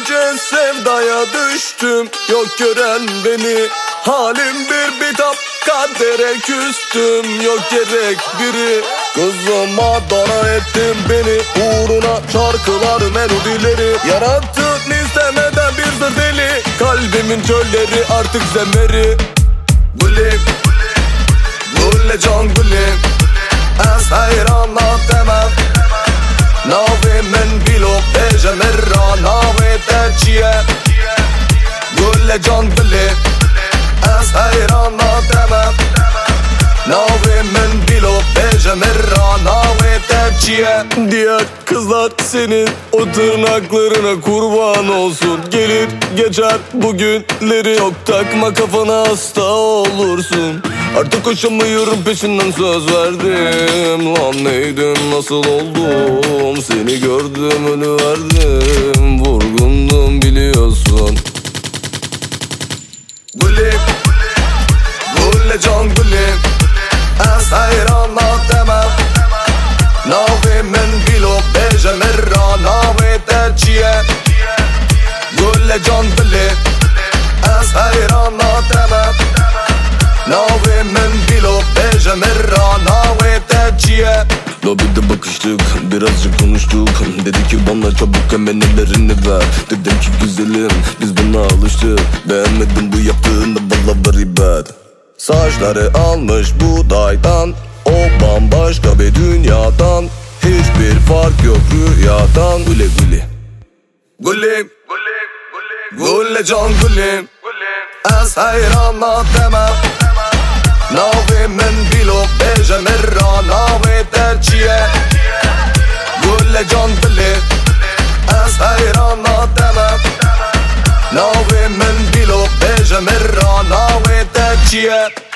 gece sevdaya düştüm, yok gören beni. Halim bir bitap, kadere küstüm, yok gerek biri. Kızıma dara ettin beni, uğruna şarkılar melodileri. Yarattın istemeden bir zır deli, kalbimin çölleri artık zemeri. Gülüm, gülle can gülüm, az hayranla demem. Navi men bilop eje merra, navi terciye. Gülle can gülüm, az hayranla demem. Navi men bilop eje merra, navi terciye. Diğer kızlar senin o tırnaklarına kurban olsun. Gelir geçer bugünleri, çok takma kafana, hasta olursun. Artık koşamıyorum peşinden, söz verdim. Lan neydim, nasıl oldum, seni gördüm ölüverdim. Vurgundum biliyorsun. Gülüm, gülle can gülüm, az hayranla demem. Navi men bilop eje merra, navi terciye. Gülle can gülüm, az hayranla demem. Navi men bilop eje merra, navi terciye. Lobide bakıştık, birazcık konuştuk. Dedi ki bana çabuk hemen ellerini ver. Dedim ki güzelim, biz buna alıştık. Beğenmedim bu yaptığını, valla very bad. Saçları almış buğdaydan, o bambaşka bir dünyadan. Hiçbir fark yok rüyadan. Güle güle, gülüm, gülle can gülüm, az hayranla demem. Navi men bilop eje merra, navi terciye. Gülle can gülüm, az hayranla demem. Navi men bilop eje merra, navi terciye.